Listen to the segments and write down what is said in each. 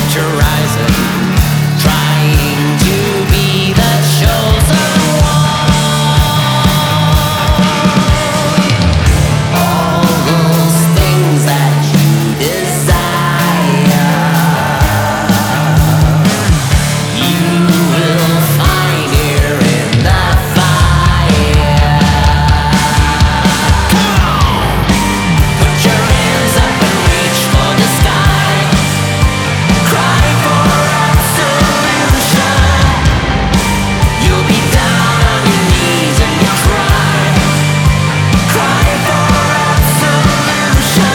horizon, trying to be the chosen one. All those things that you desire, you will find here in the fire. Come on, put your hands up and reach for the sky. Cry for absolution. You'll be down on your knees and you cry. Cry for absolution.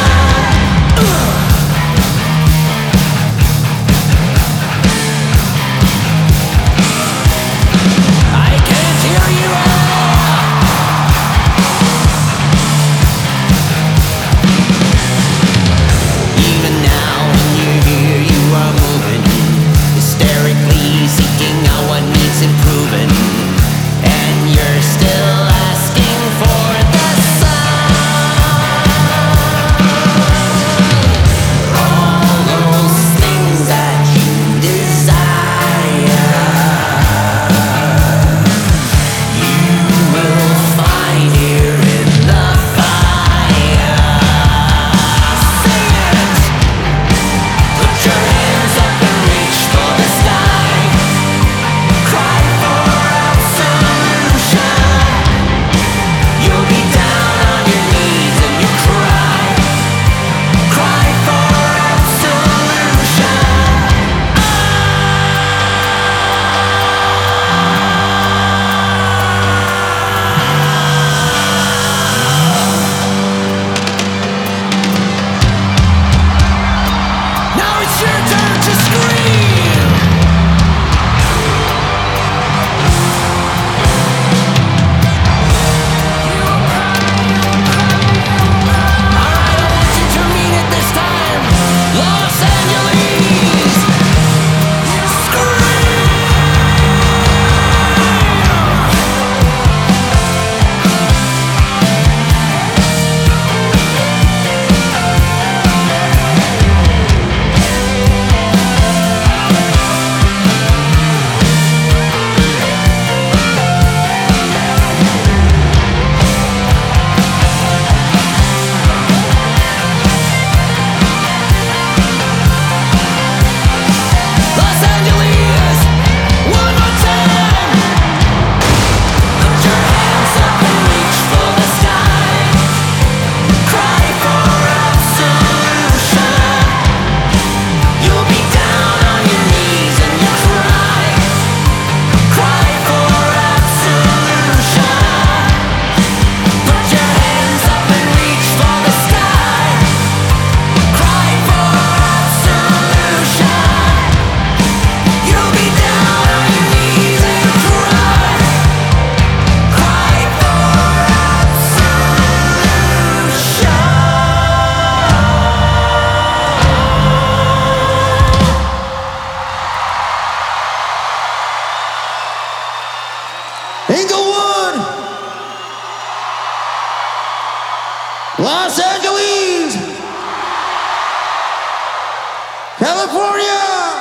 I can't hear you even now when you're here, you are moving, hysterically seeking out what needs improving, and you're still asking for the sun. All those things that you desire, you will find here in the fire. Sing it! Put your hands up and reach for the sky. Cry for absolution. You'll be down on your knees and you cry. Cry for absolution. Now it's your turn to scream. Alright, I want you to mean it this time. Los Angeles, scream. Los Angeles, one more time. Put your hands up and reach for the sky. Cry for absolution. You'll be down on your knees and you cry. Cry for absolution. Put your hands up and reach for the sky. Cry for absolution. You'll be down on your knees and cry. Cry for absolution. Inglewood, Los Angeles, California.